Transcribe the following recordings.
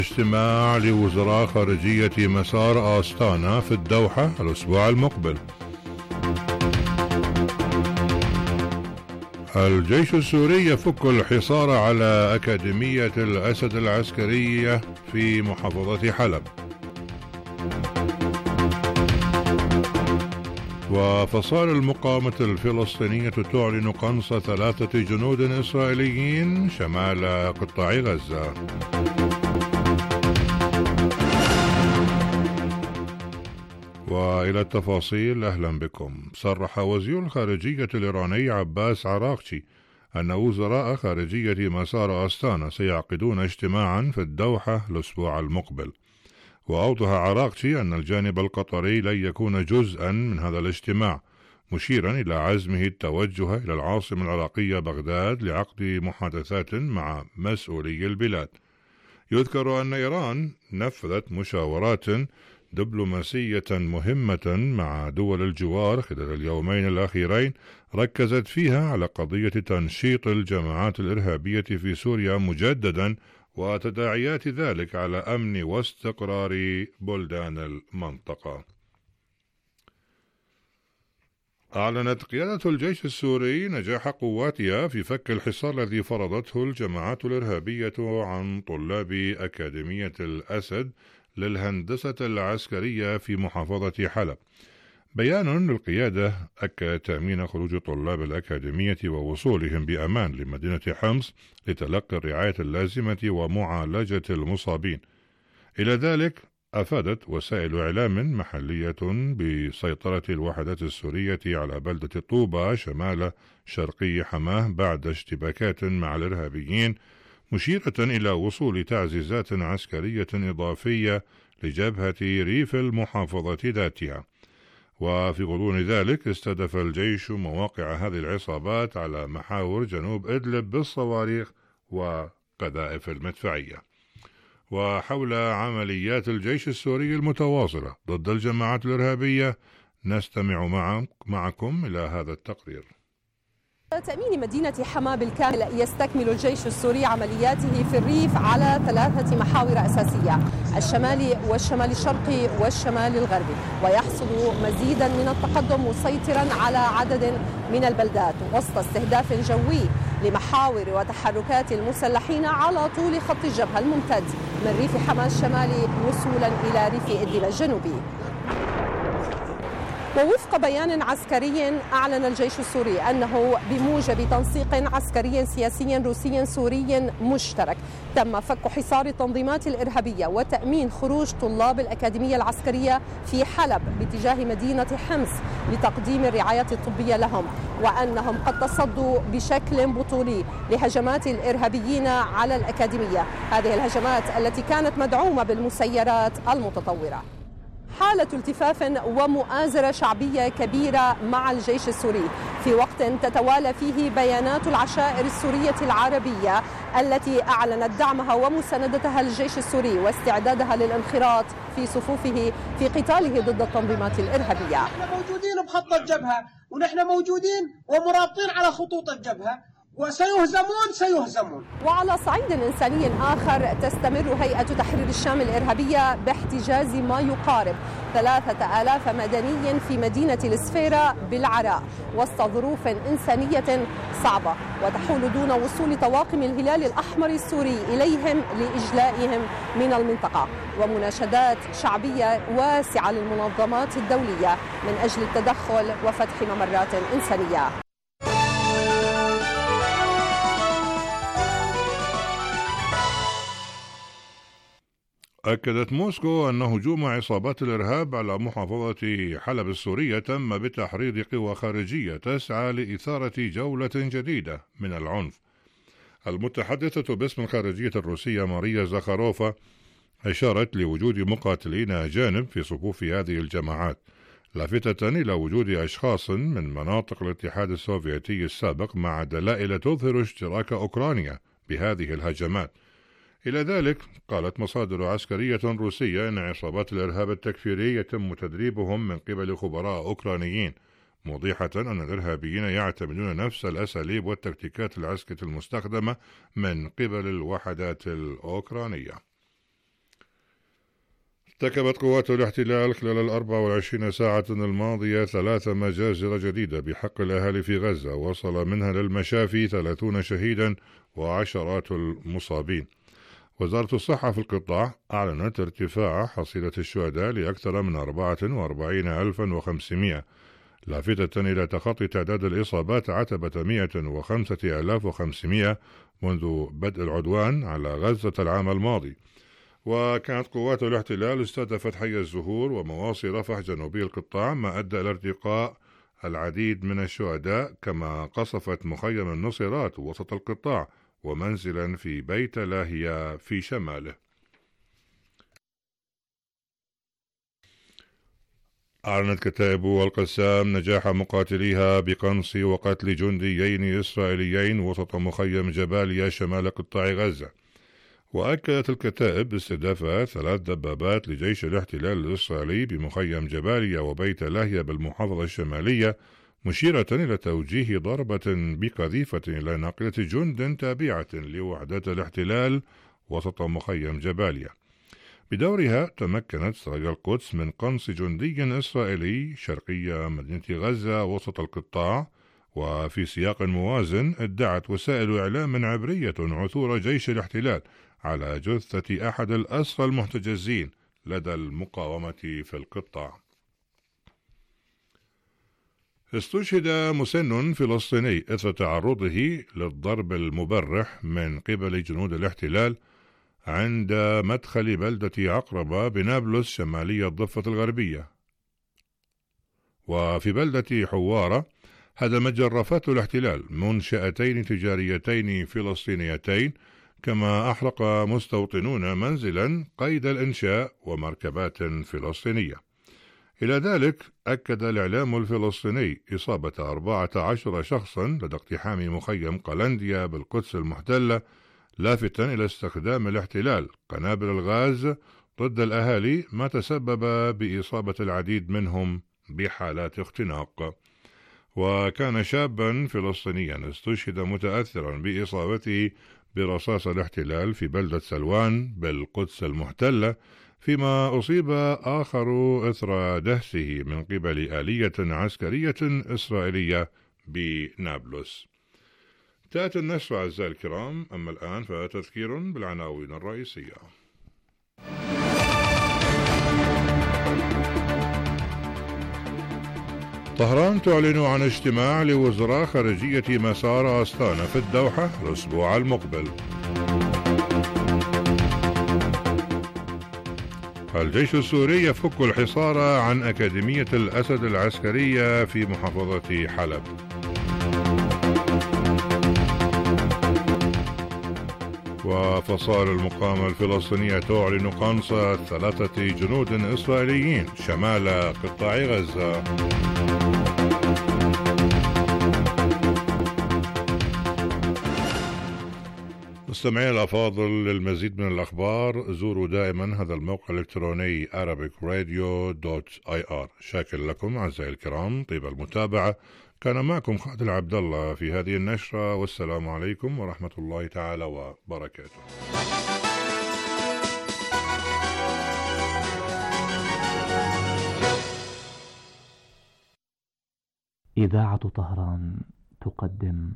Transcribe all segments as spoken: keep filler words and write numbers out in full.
اجتماع لوزراء خارجية مسار آستانا في الدوحة الأسبوع المقبل. الجيش السوري يفك الحصار على أكاديمية الأسد العسكرية في محافظة حلب. وفصائل المقاومة الفلسطينية تعلن قنص ثلاثة جنود إسرائيليين شمال قطاع غزة. وإلى التفاصيل، أهلا بكم. صرح وزير الخارجية الإيراني عباس عراقچي أن وزراء خارجية مسار آستانا سيعقدون اجتماعا في الدوحة الأسبوع المقبل. وأوضح عراقچي أن الجانب القطري لن يكون جزءا من هذا الاجتماع، مشيرا إلى عزمه التوجه إلى العاصمة العراقية بغداد لعقد محادثات مع مسؤولي البلاد. يذكر أن إيران نفذت مشاورات دبلوماسية مهمة مع دول الجوار خلال اليومين الأخيرين، ركزت فيها على قضية تنشيط الجماعات الإرهابية في سوريا مجددا وتداعيات ذلك على أمن واستقرار بلدان المنطقة. أعلنت قيادة الجيش السوري نجاح قواتها في فك الحصار الذي فرضته الجماعات الإرهابية عن طلاب أكاديمية الأسد للهندسة العسكرية في محافظة حلب. بيان للقيادة أكد تأمين خروج طلاب الأكاديمية ووصولهم بأمان لمدينة حمص لتلقي الرعاية اللازمة ومعالجة المصابين. إلى ذلك أفادت وسائل إعلام محلية بسيطرة الوحدات السورية على بلدة طوبة شمال شرقي حماه بعد اشتباكات مع الإرهابيين، مشيرة إلى وصول تعزيزات عسكرية إضافية لجبهة ريف المحافظة ذاتها. وفي غضون ذلك استهدف الجيش مواقع هذه العصابات على محاور جنوب إدلب بالصواريخ وقذائف المدفعية. وحول عمليات الجيش السوري المتواصلة ضد الجماعات الإرهابية نستمع معكم إلى هذا التقرير. تأمين مدينة حما بالكامل يستكمل الجيش السوري عملياته في الريف على ثلاثة محاور أساسية، الشمالي والشمال الشرقي والشمال الغربي، ويحصل مزيدا من التقدم مسيطرا على عدد من البلدات وسط استهداف جوي لمحاور وتحركات المسلحين على طول خط الجبهة الممتد من ريف حما الشمالي وصولا إلى ريف إدلب الجنوبي. ووفق بيان عسكري أعلن الجيش السوري أنه بموجب تنسيق عسكري سياسي روسي سوري مشترك تم فك حصار التنظيمات الإرهابية وتأمين خروج طلاب الأكاديمية العسكرية في حلب باتجاه مدينة حمص لتقديم الرعاية الطبية لهم، وأنهم قد تصدوا بشكل بطولي لهجمات الإرهابيين على الأكاديمية، هذه الهجمات التي كانت مدعومة بالمسيرات المتطورة. حالة التفاف ومؤازرة شعبية كبيرة مع الجيش السوري في وقت تتوالى فيه بيانات العشائر السورية العربية التي أعلنت دعمها ومساندتها للجيش السوري واستعدادها للانخراط في صفوفه في قتاله ضد التنظيمات الإرهابية. نحن موجودين بخط الجبهة ونحن موجودين ومرابطين على خطوط الجبهة وسيهزمون سيهزمون. وعلى صعيد إنساني آخر تستمر هيئة تحرير الشام الإرهابية باحتجاز ما يقارب ثلاثة آلاف مدني في مدينة السفيرة بالعراء وسط ظروف إنسانية صعبة وتحول دون وصول طواقم الهلال الأحمر السوري إليهم لإجلائهم من المنطقة، ومناشدات شعبية واسعة للمنظمات الدولية من أجل التدخل وفتح ممرات إنسانية. أكدت موسكو أن هجوم عصابات الإرهاب على محافظة حلب السورية تم بتحريض قوى خارجية تسعى لإثارة جولة جديدة من العنف. المتحدثة باسم الخارجية الروسية ماريا زاخاروفا أشارت لوجود مقاتلين أجانب في صفوف هذه الجماعات، لافتة إلى وجود أشخاص من مناطق الاتحاد السوفيتي السابق مع دلائل تظهر اشتراك أوكرانيا بهذه الهجمات. إلى ذلك قالت مصادر عسكرية روسية أن عصابات الإرهاب التكفيري يتم تدريبهم من قبل خبراء أوكرانيين، موضحة أن الإرهابيين يعتمدون نفس الأساليب والتكتيكات العسكرية المستخدمة من قبل الوحدات الأوكرانية. ارتكبت قوات الاحتلال خلال الأربع والعشرين ساعة الماضية ثلاث مجازر جديدة بحق الأهالي في غزة، وصل منها للمشافي ثلاثون شهيدا وعشرات المصابين. وزارة الصحة في القطاع أعلنت ارتفاع حصيلة الشهداء لأكثر من أربعة وأربعين ألفا وخمسمائة، لافتة إلى تخطي تعداد الإصابات عتبة مئة وخمسة آلاف وخمسمائة منذ بدء العدوان على غزة العام الماضي. وكانت قوات الاحتلال استهدفت حي الزهور ومواصي رفح جنوبي القطاع، ما أدى إلى ارتقاء العديد من الشهداء، كما قصفت مخيم النصيرات وسط القطاع ومنزلا في بيت لاهيا في شماله. أعلنت كتائب القسام نجاح مقاتليها بقنص وقتل جنديين إسرائيليين وسط مخيم جباليا شمال قطاع غزة. وأكدت الكتائب استهداف ثلاث دبابات لجيش الاحتلال الإسرائيلي بمخيم جباليا وبيت لاهيا بالمحافظة الشمالية، مشيرة إلى توجيه ضربة بقذيفة إلى ناقلة جند تابعة لوحدات الاحتلال وسط مخيم جباليا. بدورها تمكنت سرايا القدس من قنص جندي إسرائيلي شرقي مدينة غزة وسط القطاع. وفي سياق موازن ادعت وسائل إعلام عبرية عثور جيش الاحتلال على جثة أحد الأسرى المحتجزين لدى المقاومة في القطاع. استشهد مسن فلسطيني إثر تعرضه للضرب المبرح من قبل جنود الاحتلال عند مدخل بلدة عقربة بنابلس شمالي الضفة الغربية. وفي بلدة حوارة هدمت جرافات الاحتلال منشأتين تجاريتين فلسطينيتين، كما أحرق مستوطنون منزلا قيد الإنشاء ومركبات فلسطينية. إلى ذلك أكد الإعلام الفلسطيني إصابة أربعة عشر شخصا لدى اقتحام مخيم قلنديا بالقدس المحتلة، لافتا إلى استخدام الاحتلال قنابل الغاز ضد الأهالي، ما تسبب بإصابة العديد منهم بحالات اختناق. وكان شابا فلسطينيا استشهد متأثرا بإصابته برصاص الاحتلال في بلدة سلوان بالقدس المحتلة، فيما أصيب آخر إثر دهسه من قبل آلية عسكرية إسرائيلية بنابلس. تأتي النشرة أعزائي الكرام، أما الآن فتذكير بالعناوين الرئيسية. طهران تعلن عن اجتماع لوزراء خارجية مسار أستانا في الدوحة الأسبوع المقبل. الجيش السوري يفك الحصار عن أكاديمية الأسد العسكرية في محافظة حلب. وفصائل المقاومة الفلسطينية تعلن قنص ثلاثة جنود إسرائيليين شمال قطاع غزة. مستمعين الأفاضل، للمزيد من الأخبار زوروا دائما هذا الموقع الإلكتروني arabic radio dot i r. شاكر لكم أعزائي الكرام طيب المتابعة. كان معكم خالد عبد الله في هذه النشرة، والسلام عليكم ورحمة الله تعالى وبركاته. إذاعة طهران تقدم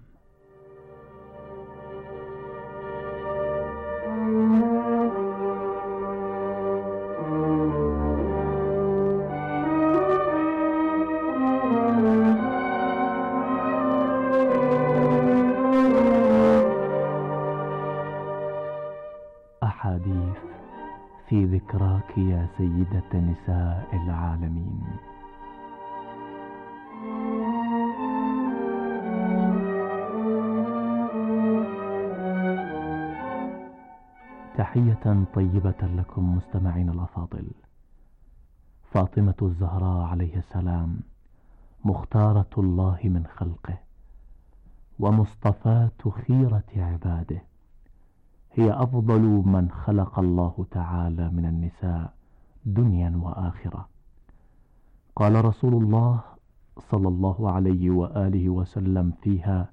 أحاديث في ذكراك يا سيدة نساء العالمين. تحية طيبة لكم مستمعين الأفاضل. فاطمة الزهراء عليه السلام مختارة الله من خلقه ومصطفاة خيرة عباده، هي أفضل من خلق الله تعالى من النساء دنيا وآخرة. قال رسول الله صلى الله عليه وآله وسلم فيها: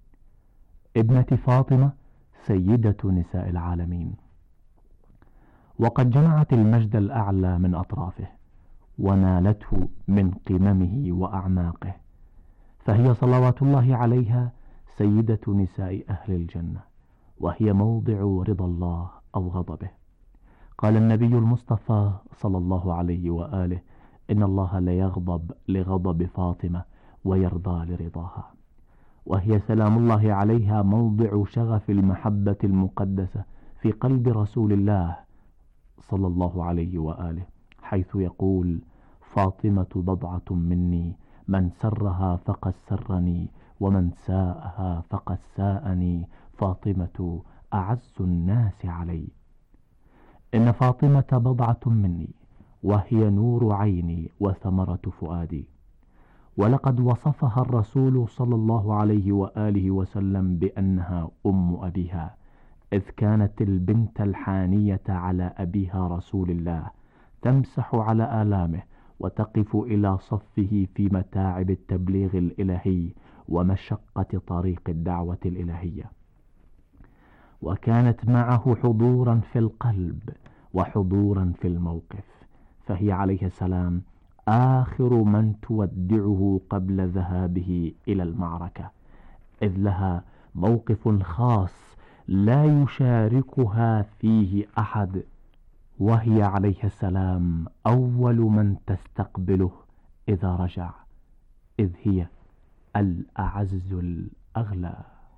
ابنة فاطمة سيدة نساء العالمين. وقد جمعت المجد الأعلى من أطرافه ونالته من قممه وأعماقه، فهي صلوات الله عليها سيدة نساء أهل الجنة، وهي موضع رضا الله أو غضبه. قال النبي المصطفى صلى الله عليه وآله: إن الله ليغضب لغضب فاطمة ويرضى لرضاها، وهي سلام الله عليها موضع شغف المحبة المقدسة في قلب رسول الله صلى الله عليه وآله، حيث يقول: فاطمة بضعة مني، من سرها فقد سرني، ومن ساءها فقد ساءني، فاطمة أعز الناس علي. إن فاطمة بضعة مني، وهي نور عيني وثمرة فؤادي. ولقد وصفها الرسول صلى الله عليه وآله وسلم بأنها أم أبيها، إذ كانت البنت الحانية على أبيها رسول الله تمسح على آلامه وتقف إلى صفه في متاعب التبليغ الإلهي ومشقة طريق الدعوة الإلهية، وكانت معه حضورا في القلب وحضورا في الموقف، فهي عليه السلام آخر من تودعه قبل ذهابه إلى المعركة، إذ لها موقف خاص لا يشاركها فيه أحد، وهي عليه السلام أول من تستقبله إذا رجع، إذ هي الأعز الأغلى.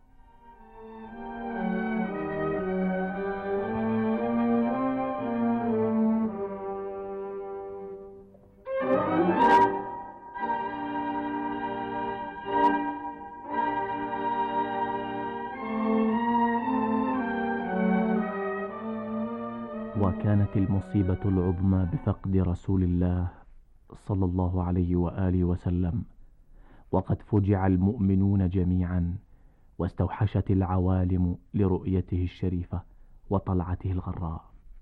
وكانت المصيبة العظمى بفقد رسول الله صلى الله عليه وآله وسلم، وقد فجع المؤمنون جميعا، واستوحشت العوالم لرؤيته الشريفة وطلعته الغراء.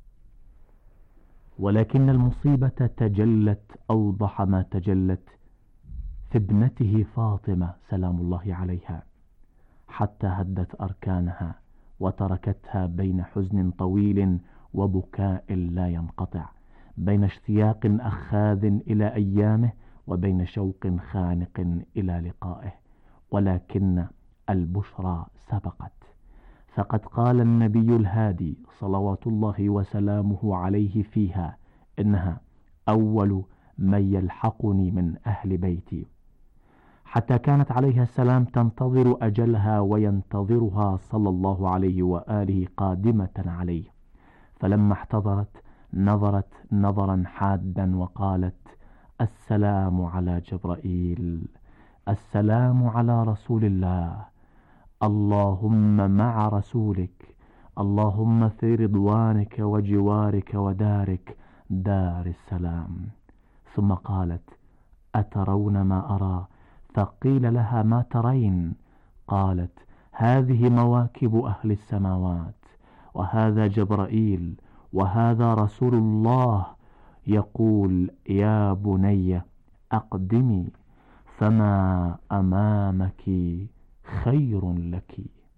ولكن المصيبة تجلت أوضح ما تجلت في ابنته فاطمة سلام الله عليها، حتى هدت أركانها وتركتها بين حزن طويل وبكاء لا ينقطع، بين اشتياق أخاذ إلى أيامه وبين شوق خانق إلى لقائه. ولكن البشرى سبقت، فقد قال النبي الهادي صلوات الله وسلامه عليه فيها: إنها أول من يلحقني من أهل بيتي. حتى كانت عليها السلام تنتظر أجلها وينتظرها صلى الله عليه وآله قادمة عليه، فلما احتضرت نظرت نظرا حادا وقالت: السلام على جبرائيل، السلام على رسول الله، اللهم مع رسولك، اللهم في رضوانك وجوارك ودارك دار السلام. ثم قالت: أترون ما أرى؟ فقيل لها: ما ترين؟ قالت: هذه مواكب أهل السماوات، وهذا جبرائيل، وهذا رسول الله يقول: يا بني أقدمي، فما أمامك خير لك.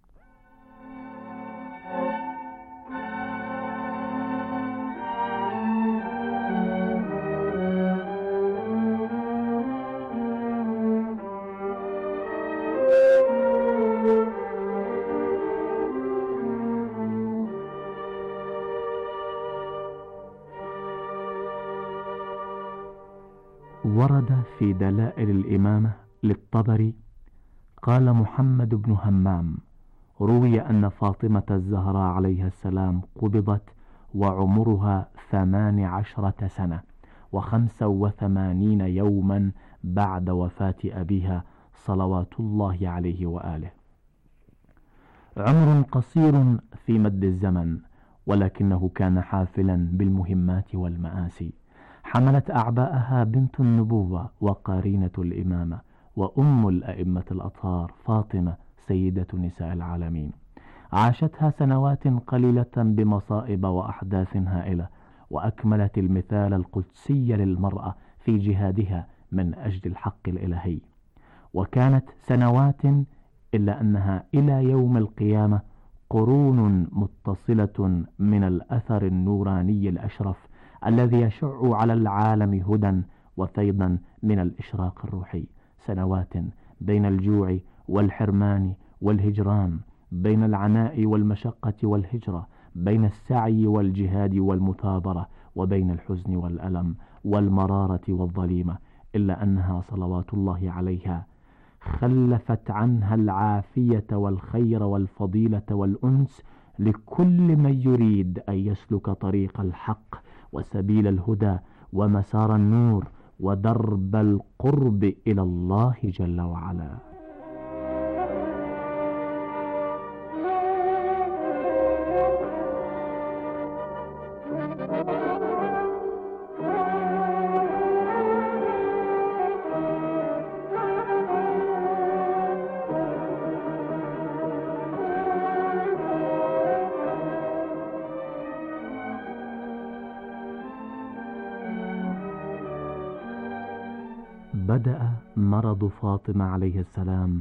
ورد في دلائل الإمامة للطبري قال محمد بن همام: روي أن فاطمة الزهراء عليها السلام قبضت وعمرها ثمان عشرة سنة وخمسة وثمانين يوما بعد وفاة أبيها صلوات الله عليه وآله. عمر قصير في مد الزمن، ولكنه كان حافلا بالمهمات والمآسي. حملت أعباءها بنت النبوة وقارينة الإمامة وأم الأئمة الأطهار فاطمة سيدة نساء العالمين. عاشتها سنوات قليلة بمصائب وأحداث هائلة، وأكملت المثال القدسي للمرأة في جهادها من أجل الحق الإلهي. وكانت سنوات إلا أنها إلى يوم القيامة قرون متصلة من الأثر النوراني الأشرف الذي يشع على العالم هدى وفيضا من الإشراق الروحي. سنوات بين الجوع والحرمان والهجران، بين العناء والمشقة والهجرة، بين السعي والجهاد والمثابرة، وبين الحزن والألم والمرارة والظليمة، إلا أنها صلوات الله عليها خلفت عنها العافية والخير والفضيلة والأنس لكل من يريد أن يسلك طريق الحق وسبيل الهدى ومسار النور ودرب القرب إلى الله جل وعلا. بدأ مرض فاطمة عليه السلام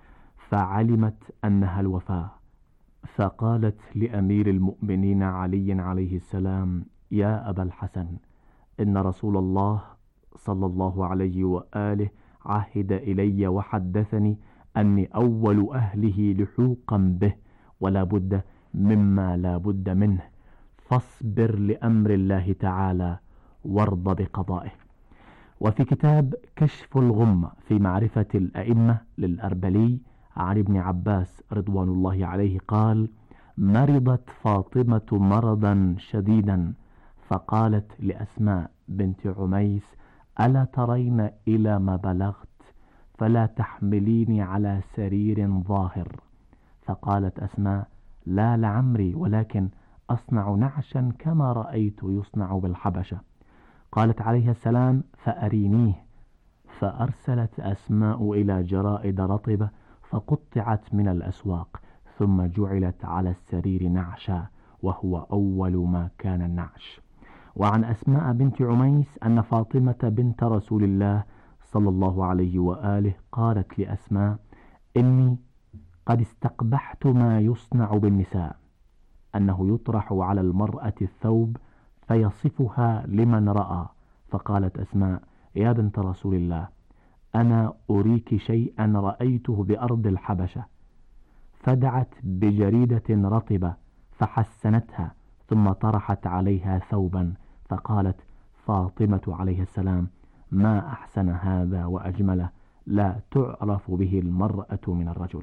فعلمت أنها الوفاة، فقالت لأمير المؤمنين علي عليه السلام: يا أبا الحسن، إن رسول الله صلى الله عليه وآله عهد إلي وحدثني أني أول أهله لحوقا به، ولا بد مما لا بد منه، فاصبر لأمر الله تعالى وارض بقضائه. وفي كتاب كشف الغمة في معرفة الأئمة للأربلي عن ابن عباس رضوان الله عليه قال: مرضت فاطمة مرضا شديدا، فقالت لأسماء بنت عميس: ألا ترين إلى ما بلغت؟ فلا تحمليني على سرير ظاهر. فقالت أسماء: لا لعمري، ولكن أصنع نعشا كما رأيت يصنع بالحبشة. قالت عليه السلام: فأرينيه. فأرسلت أسماء إلى جرائد رطبة فقطعت من الأسواق، ثم جعلت على السرير نعشا، وهو أول ما كان النعش. وعن أسماء بنت عميس أن فاطمة بنت رسول الله صلى الله عليه وآله قالت لأسماء: إني قد استقبحت ما يصنع بالنساء، أنه يطرح على المرأة الثوب فيصفها لمن رأى. فقالت أسماء: يا بنت رسول الله، أنا أريك شيئا رأيته بأرض الحبشة. فدعت بجريدة رطبة فحسنتها، ثم طرحت عليها ثوبا، فقالت فاطمة عليه السلام: ما أحسن هذا وأجمله، لا تعرف به المرأة من الرجل.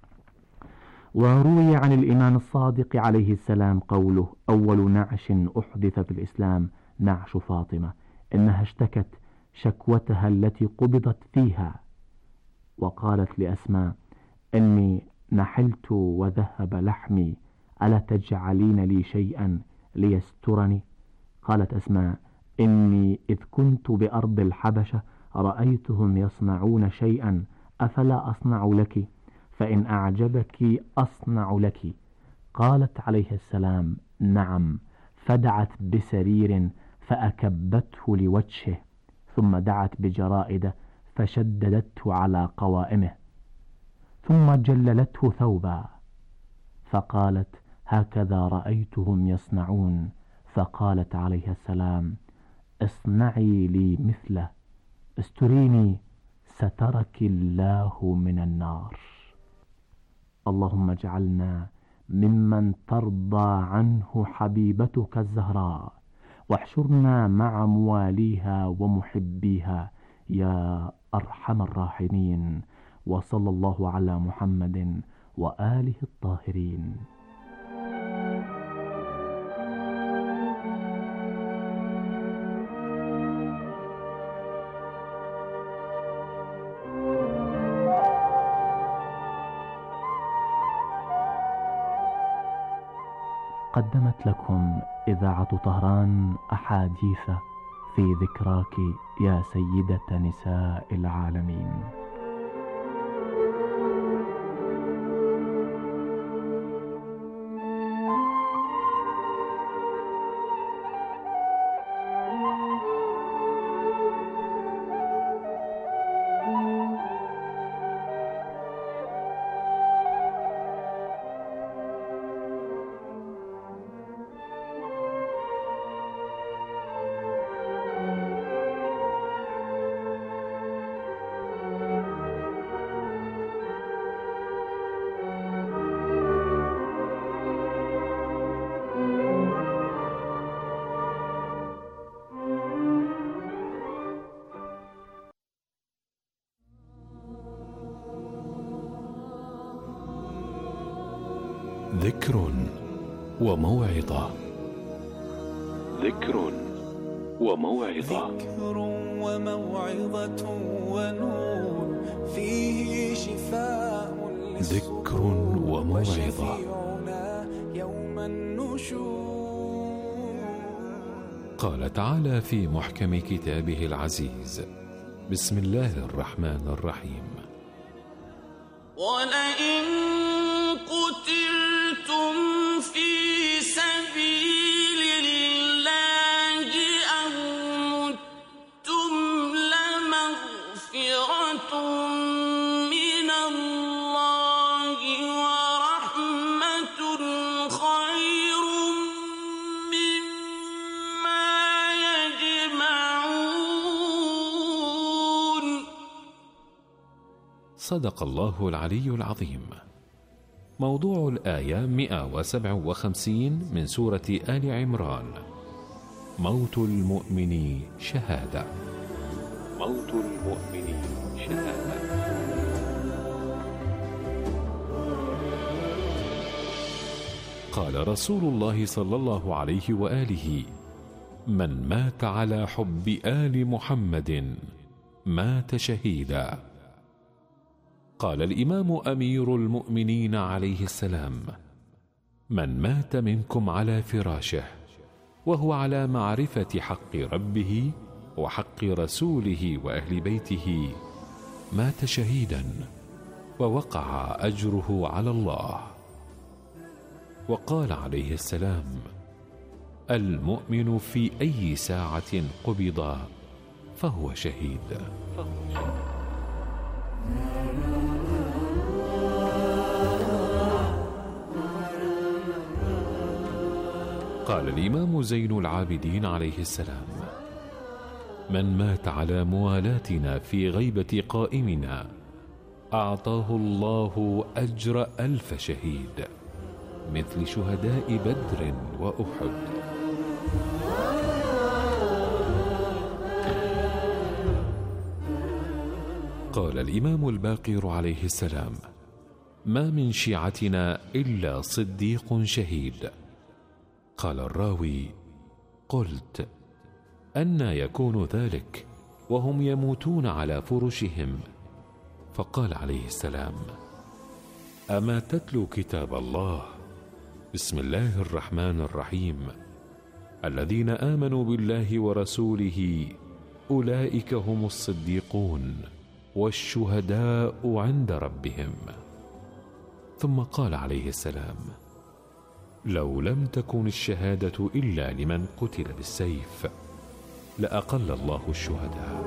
وروي عن الإمام الصادق عليه السلام قوله: أول نعش أحدث في الإسلام نعش فاطمة، إنها اشتكت شكوتها التي قبضت فيها، وقالت لأسماء: إني نحلت وذهب لحمي، ألا تجعلين لي شيئا ليسترني؟ قالت أسماء: إني إذ كنت بأرض الحبشة رأيتهم يصنعون شيئا، أفلا أصنع لك؟ فإن أعجبك أصنع لك. قالت عليه السلام: نعم. فدعت بسرير فأكبته لوجهه، ثم دعت بجرائد فشددته على قوائمه، ثم جللته ثوبا، فقالت: هكذا رأيتهم يصنعون. فقالت عليه السلام: اصنعي لي مثله، استريني سترك الله من النار. اللهم اجعلنا ممن ترضى عنه حبيبتك الزهراء، واحشرنا مع مواليها ومحبيها يا أرحم الراحمين. وصلى الله على محمد وآله الطاهرين. قدمت لكم إذاعة طهران أحاديث في ذكراك يا سيدة نساء العالمين. ذكر وموعظة. ذكر وموعظة. ذكر وموعظة ونور فيه شفاء ذكر وموعظة. يوم النشور. قال تعالى في محكم كتابه العزيز: بسم الله الرحمن الرحيم: ولئن قتلتم في سبيل الله أو متم لمغفرة من الله ورحمة خير مما يجمعون. صدق الله العلي العظيم. موضوع الآية مئة وسبعة وخمسين من سورة آل عمران: موت المؤمن شهادة. موت المؤمن شهادة. قال رسول الله صلى الله عليه وآله: من مات على حب آل محمد مات شهيدا. قال الإمام أمير المؤمنين عليه السلام: من مات منكم على فراشه وهو على معرفة حق ربه وحق رسوله وأهل بيته مات شهيدا ووقع أجره على الله. وقال عليه السلام: المؤمن في أي ساعة قبض فهو شهيد. قال الإمام زين العابدين عليه السلام: من مات على موالاتنا في غيبة قائمنا أعطاه الله أجر ألف شهيد مثل شهداء بدر وأحد. قال الإمام الباقر عليه السلام: ما من شيعتنا إلا صديق شهيد. قال الراوي: قلت: أنى يكون ذلك وهم يموتون على فرشهم؟ فقال عليه السلام: أما تتلو كتاب الله؟ بسم الله الرحمن الرحيم: الذين آمنوا بالله ورسوله أولئك هم الصديقون والشهداء عند ربهم. ثم قال عليه السلام: لو لم تكن الشهادة إلا لمن قتل بالسيف لأقل الله الشهداء.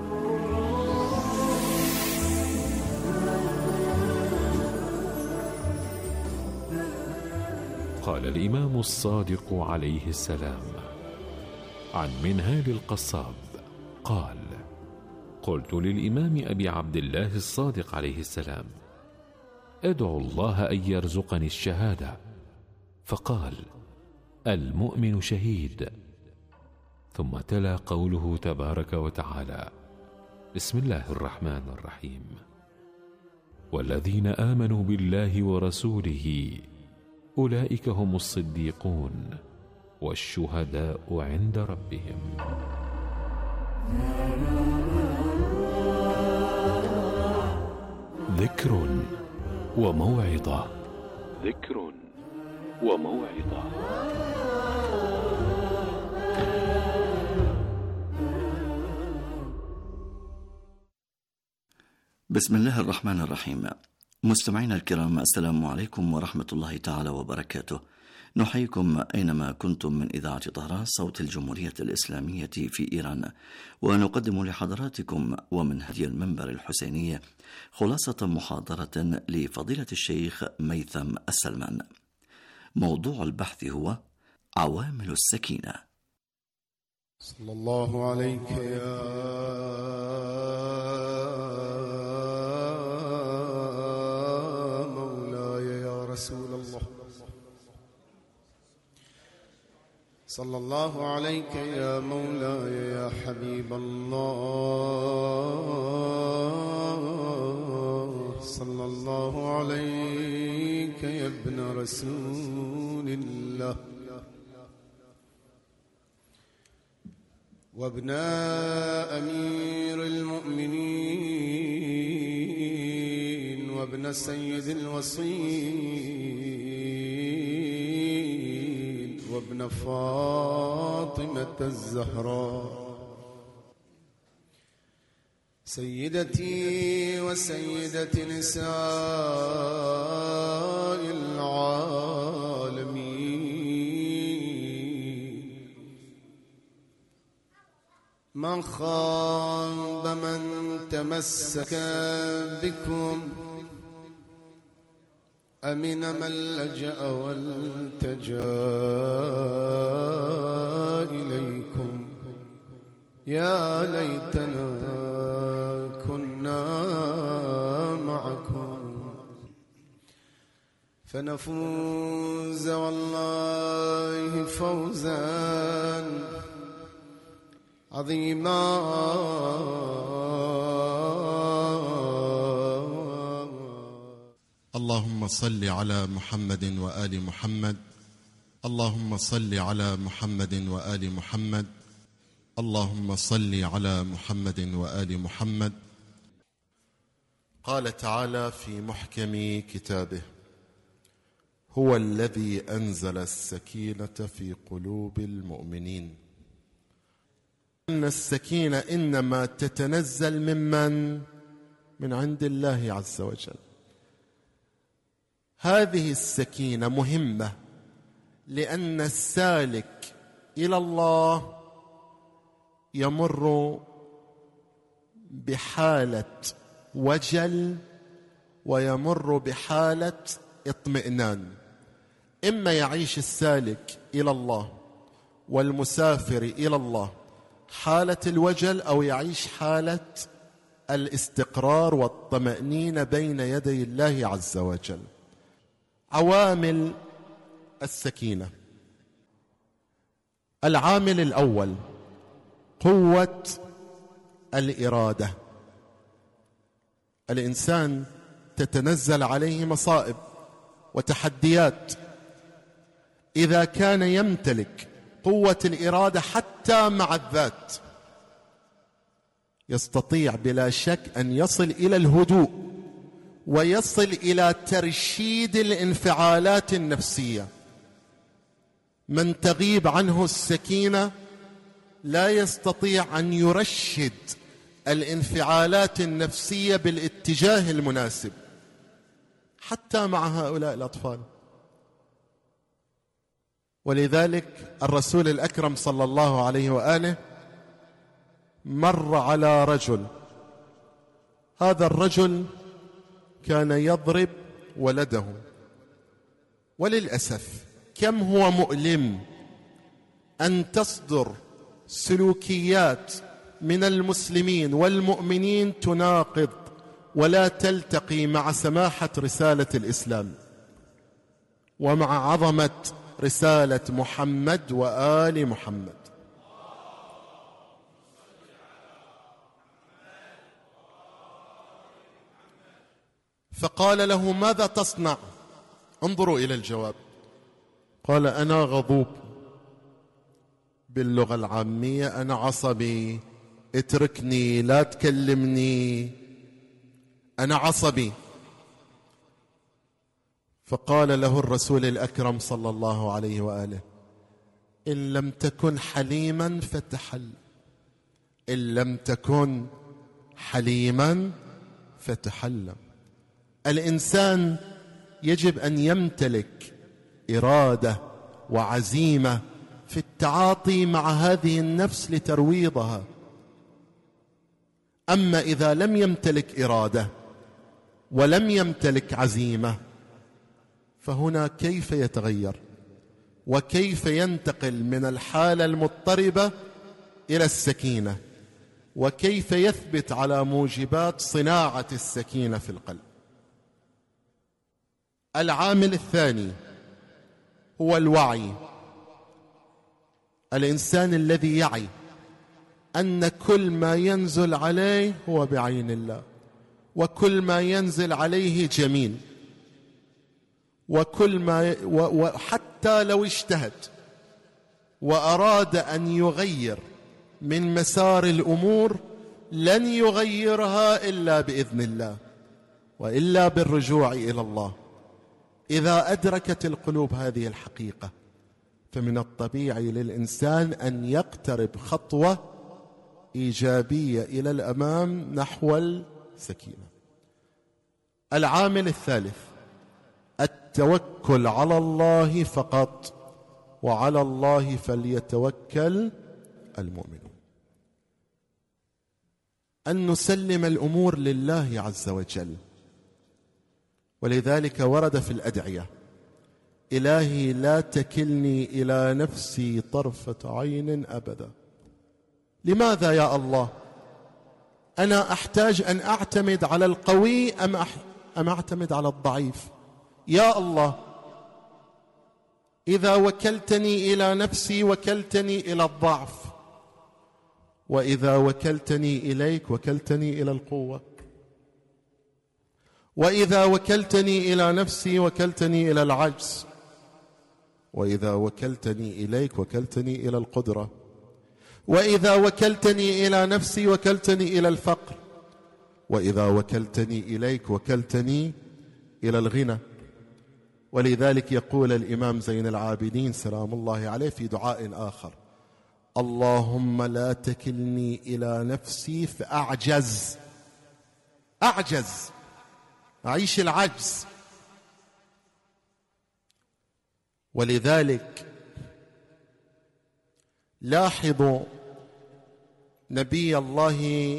قال الإمام الصادق عليه السلام عن منهال القصاب قال: قلت للإمام أبي عبد الله الصادق عليه السلام: ادعو الله أن يرزقني الشهادة. فقال: المؤمن شهيد. ثم تلا قوله تبارك وتعالى: بسم الله الرحمن الرحيم: والذين آمنوا بالله ورسوله أولئك هم الصديقون والشهداء عند ربهم. ذكر وموعظة. ذكر وموعظة. بسم الله الرحمن الرحيم. مستمعينا الكرام، السلام عليكم ورحمة الله تعالى وبركاته. نحييكم أينما كنتم من إذاعة طهران صوت الجمهورية الإسلامية في إيران، ونقدم لحضراتكم ومن هدي المنبر الحسيني خلاصة محاضرة لفضيلة الشيخ ميثم السلمان. موضوع البحث هو عوامل السكينة. صلى الله عليك يا مولاي يا رسول الله، صلى الله عليك يا مولاي يا حبيب الله، صلى الله عليك يا ابن رسول الله وابن أمير المؤمنين وابن سيد الوصيين وابن فاطمة الزهراء سيدتي وسيدة نساء العالمين من خاب من تمسك بكم أمن من لجأ والتجا إليكم يا ليتنا كنا معكم فنفوز والله فوزا عظيما اللهم صل على محمد وآل محمد اللهم صل على محمد وآل محمد اللهم صل على محمد وآل محمد. قال تعالى في محكم كتابه: هو الذي أنزل السكينة في قلوب المؤمنين. أن السكينة إنما تتنزل ممن؟ من عند الله عز وجل. هذه السكينة مهمة لأن السالك إلى الله يمر بحالة وجل ويمر بحالة اطمئنان. إما يعيش السالك إلى الله والمسافر إلى الله حالة الوجل، أو يعيش حالة الاستقرار والطمأنينة بين يدي الله عز وجل. عوامل السكينة: العامل الأول قوة الإرادة. الإنسان تتنزل عليه مصائب وتحديات، إذا كان يمتلك قوة الإرادة حتى مع الذات يستطيع بلا شك أن يصل إلى الهدوء ويصل إلى ترشيد الانفعالات النفسية. من تغيب عنه السكينة لا يستطيع أن يرشد الانفعالات النفسية بالاتجاه المناسب، حتى مع هؤلاء الأطفال. ولذلك الرسول الأكرم صلى الله عليه وآله مر على رجل، هذا الرجل كان يضرب ولده، وللأسف كم هو مؤلم أن تصدر سلوكيات من المسلمين والمؤمنين تناقض ولا تلتقي مع سماحة رسالة الإسلام ومع عظمة رسالة محمد وآل محمد. فقال له: ماذا تصنع؟ انظروا إلى الجواب. قال: أنا غضوب، باللغة العامية أنا عصبي، اتركني، لا تكلمني، أنا عصبي. فقال له الرسول الأكرم صلى الله عليه وآله: إن لم تكن حليما فتحلم، إن لم تكن حليما فتحلم. الإنسان يجب أن يمتلك إرادة وعزيمة في التعاطي مع هذه النفس لترويضها. أما إذا لم يمتلك إرادة ولم يمتلك عزيمة، فهنا كيف يتغير وكيف ينتقل من الحالة المضطربة إلى السكينة، وكيف يثبت على موجبات صناعة السكينة في القلب. العامل الثاني هو الوعي. الإنسان الذي يعي أن كل ما ينزل عليه هو بعين الله، وكل ما ينزل عليه جميل، وكل ما وحتى لو اجتهد وأراد أن يغير من مسار الأمور لن يغيرها إلا بإذن الله وإلا بالرجوع إلى الله. إذا أدركت القلوب هذه الحقيقة فمن الطبيعي للإنسان أن يقترب خطوة إيجابية إلى الأمام نحو السكينة. العامل الثالث التوكل على الله فقط، وعلى الله فليتوكل المؤمنون. أن نسلم الأمور لله عز وجل، ولذلك ورد في الأدعية: إلهي لا تكلني إلى نفسي طرفة عين أبدا. لماذا يا الله؟ أنا أحتاج أن أعتمد على القوي أم, أح... أم أعتمد على الضعيف؟ يا الله، إذا وكلتني إلى نفسي وكلتني إلى الضعف، وإذا وكلتني إليك وكلتني إلى القوة، وإذا وكلتني إلى نفسي وكلتني إلى العجز، وإذا وكلتني إليك وكلتني إلى القدرة، وإذا وكلتني إلى نفسي وكلتني إلى الفقر، وإذا وكلتني إليك وكلتني إلى الغنى. ولذلك يقول الإمام زين العابدين سلام الله عليه في دعاء آخر: اللهم لا تكلني إلى نفسي فأعجز، أعجز، أعيش العجز. ولذلك لاحظوا نبي الله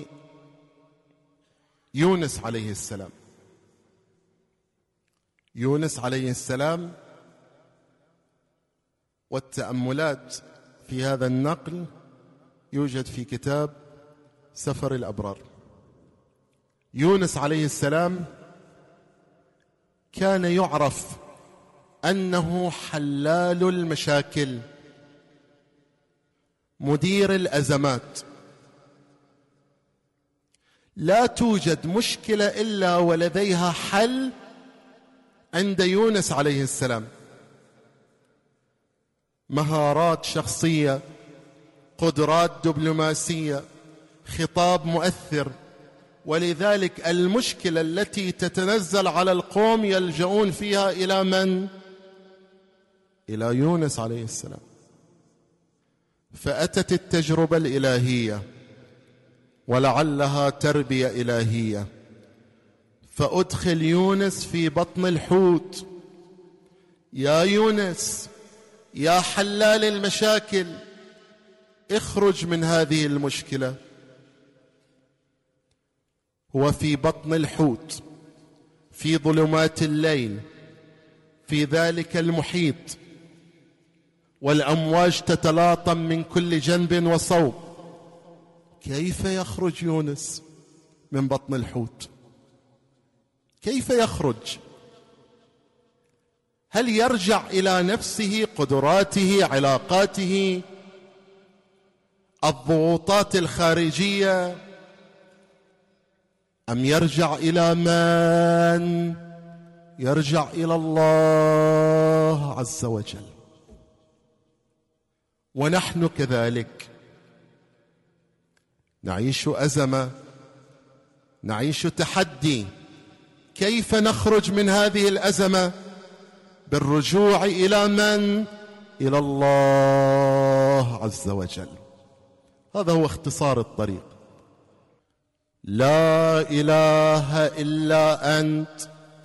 يونس عليه السلام. يونس عليه السلام، والتأملات في هذا النقل يوجد في كتاب سفر الأبرار. يونس عليه السلام كان يعرف أنه حلال المشاكل، مدير الأزمات. لا توجد مشكلة إلا ولديها حل عند يونس عليه السلام. مهارات شخصية، قدرات دبلوماسية، خطاب مؤثر. ولذلك المشكلة التي تتنزل على القوم يلجؤون فيها إلى من؟ إلى يونس عليه السلام. فأتت التجربة الإلهية ولعلها تربية إلهية، فأدخل يونس في بطن الحوت. يا يونس يا حلال المشاكل، اخرج من هذه المشكلة. هو في بطن الحوت في ظلمات الليل في ذلك المحيط، والأمواج تتلاطم من كل جنب وصوب. كيف يخرج يونس من بطن الحوت؟ كيف يخرج؟ هل يرجع إلى نفسه، قدراته، علاقاته، الضغوطات الخارجية، أم يرجع إلى من؟ يرجع إلى الله عز وجل. ونحن كذلك نعيش أزمة، نعيش تحدي. كيف نخرج من هذه الأزمة؟ بالرجوع إلى من؟ إلى الله عز وجل. هذا هو اختصار الطريق. لا إله إلا أنت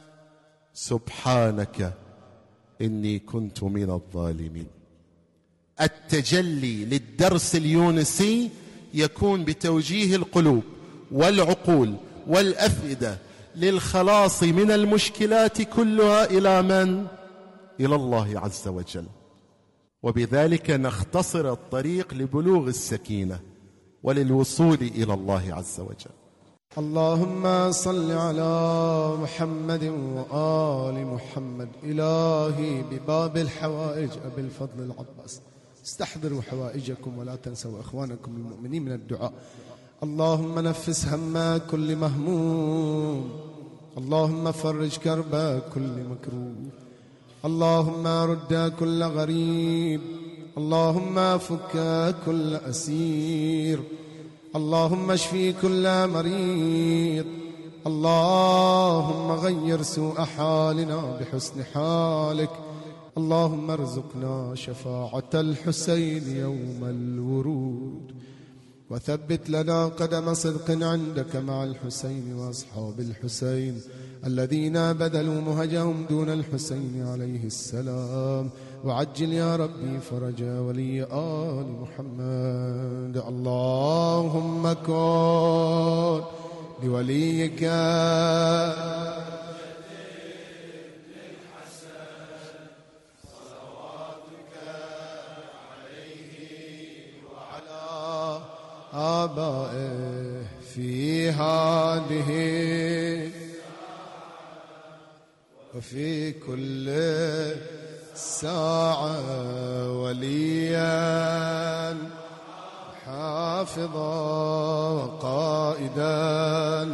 سبحانك إني كنت من الظالمين. التجلي للدرس اليونسي يكون بتوجيه القلوب والعقول والأفئدة للخلاص من المشكلات كلها إلى من؟ إلى الله عز وجل. وبذلك نختصر الطريق لبلوغ السكينة وللوصول إلى الله عز وجل. اللهم صل على محمد وآل محمد. إلهي بباب الحوائج أبي الفضل العباس استحضروا حوائجكم ولا تنسوا إخوانكم المؤمنين من الدعاء. اللهم نفس هم كل مهموم، اللهم فرج كرب كل مكروب، اللهم رد كل غريب، اللهم فك كل أسير، اللهم اشفي كل مريض، اللهم غير سوء حالنا بحسن حالك، اللهم ارزقنا شفاعة الحسين يوم الورود، وثبت لنا قدم صدق عندك مع الحسين وأصحاب الحسين الذين بذلوا مهجهم دون الحسين عليه السلام، وعجل يا ربي فرج ولي آل محمد. اللهم كن لوليك آبائه في هذه وفي كل ساعة وليا حافظا وقائدا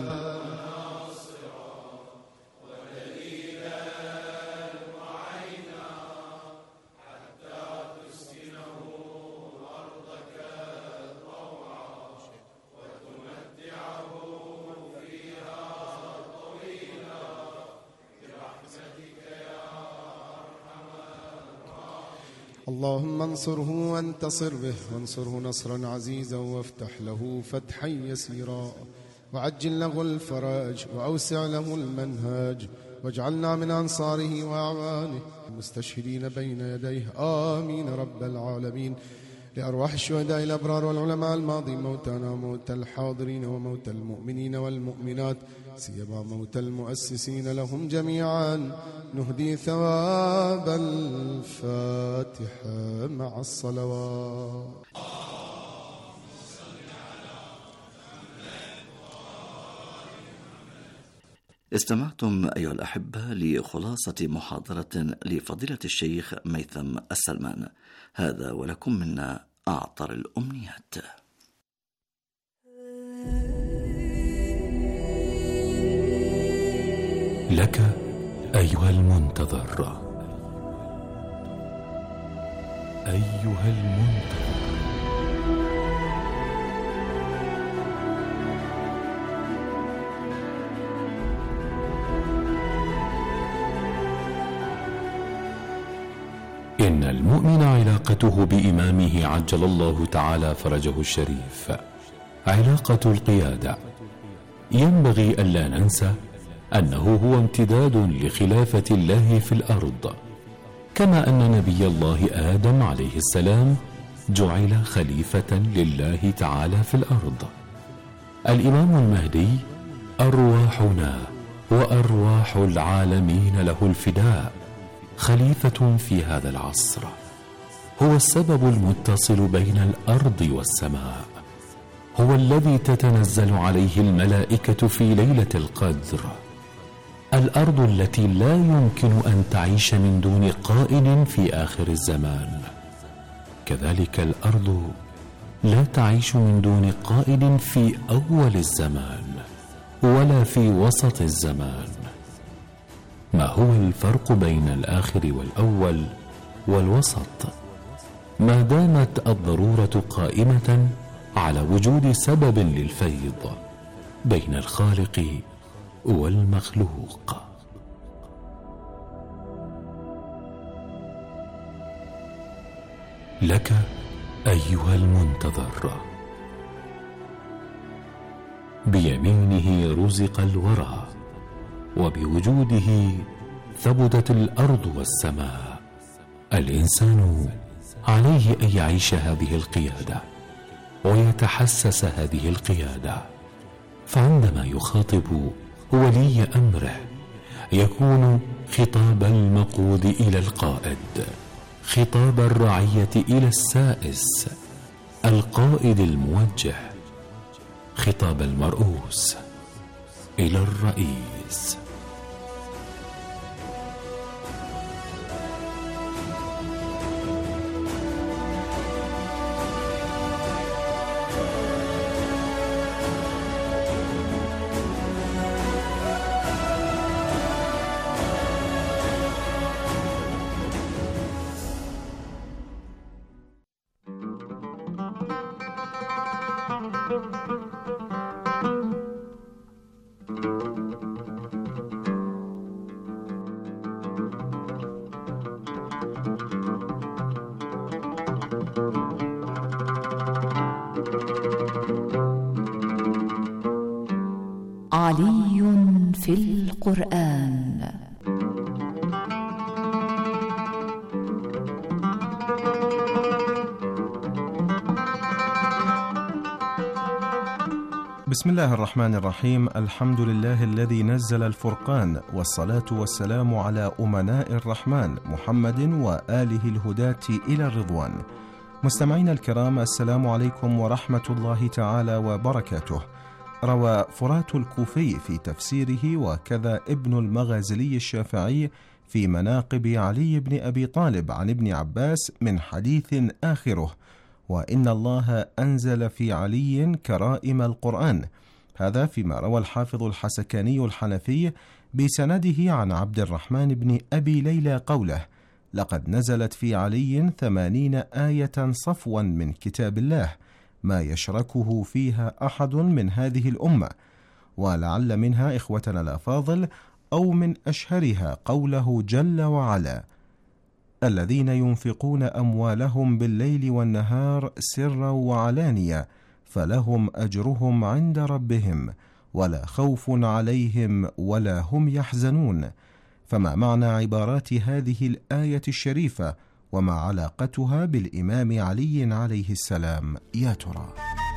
اللهم انصره وانتصر به، وانصره نصرا عزيزا، وافتح له فتحا يسيرا، وعجل له الفرج، وأوسع له المنهج، واجعلنا من أنصاره وأعوانه المستشهدين بين يديه. آمين رب العالمين. لأرواح الشهداء الأبرار والعلماء الماضين، موتانا وموتى الحاضرين وموتى المؤمنين والمؤمنات، سيما موتى المؤسسين لهم جميعا، نهدي ثواب الفاتحة مع الصلوات. استمعتم أيها الأحبة لخلاصة محاضرة لفضيلة الشيخ ميثم السلمان. هذا ولكم منا أعطر الأمنيات. لك أيها المنتظر، أيها المنتظر، إن المؤمن علاقته بإمامه عجل الله تعالى فرجه الشريف علاقة القيادة. ينبغي ألا ننسى أنه هو امتداد لخلافة الله في الأرض، كما أن نبي الله آدم عليه السلام جعل خليفة لله تعالى في الأرض. الإمام المهدي أرواحنا وأرواح العالمين له الفداء، خليفة في هذا العصر، هو السبب المتصل بين الأرض والسماء، هو الذي تتنزل عليه الملائكة في ليلة القدر، الأرض التي لا يمكن أن تعيش من دون قائد في آخر الزمان، كذلك الأرض لا تعيش من دون قائد في أول الزمان ولا في وسط الزمان. ما هو الفرق بين الآخر والأول والوسط؟ ما دامت الضرورة قائمة على وجود سبب للفيض بين الخالق والمخلوق. لك أيها المنتظر، بيمينه رزق الورى، وبوجوده ثبتت الأرض والسماء. الإنسان عليه أن يعيش هذه القيادة ويتحسس هذه القيادة، فعندما يخاطب ولي أمره يكون خطاب المقود إلى القائد، خطاب الرعية إلى السائس، القائد الموجه، خطاب المرؤوس إلى الرئيس. علي في القرآن. بسم الله الرحمن الرحيم. الحمد لله الذي نزل الفرقان، والصلاة والسلام على أمناء الرحمن محمد وآله الهداة إلى الرضوان. مستمعين الكرام، السلام عليكم ورحمة الله تعالى وبركاته. روى فرات الكوفي في تفسيره وكذا ابن المغازلي الشافعي في مناقب علي بن أبي طالب عن ابن عباس من حديث آخره: وإن الله أنزل في علي كرائم القرآن. هذا فيما روى الحافظ الحسكاني الحنفي بسنده عن عبد الرحمن بن أبي ليلى قوله: لقد نزلت في علي ثمانين آية صفوا من كتاب الله ما يشركه فيها أحد من هذه الأمة. ولعل منها إخوتنا الأفاضل أو من أشهرها قوله جل وعلا: الذين ينفقون أموالهم بالليل والنهار سرا وعلانية فلهم أجرهم عند ربهم ولا خوف عليهم ولا هم يحزنون. فما معنى عبارات هذه الآية الشريفة، وما علاقتها بالإمام علي عليه السلام يا ترى؟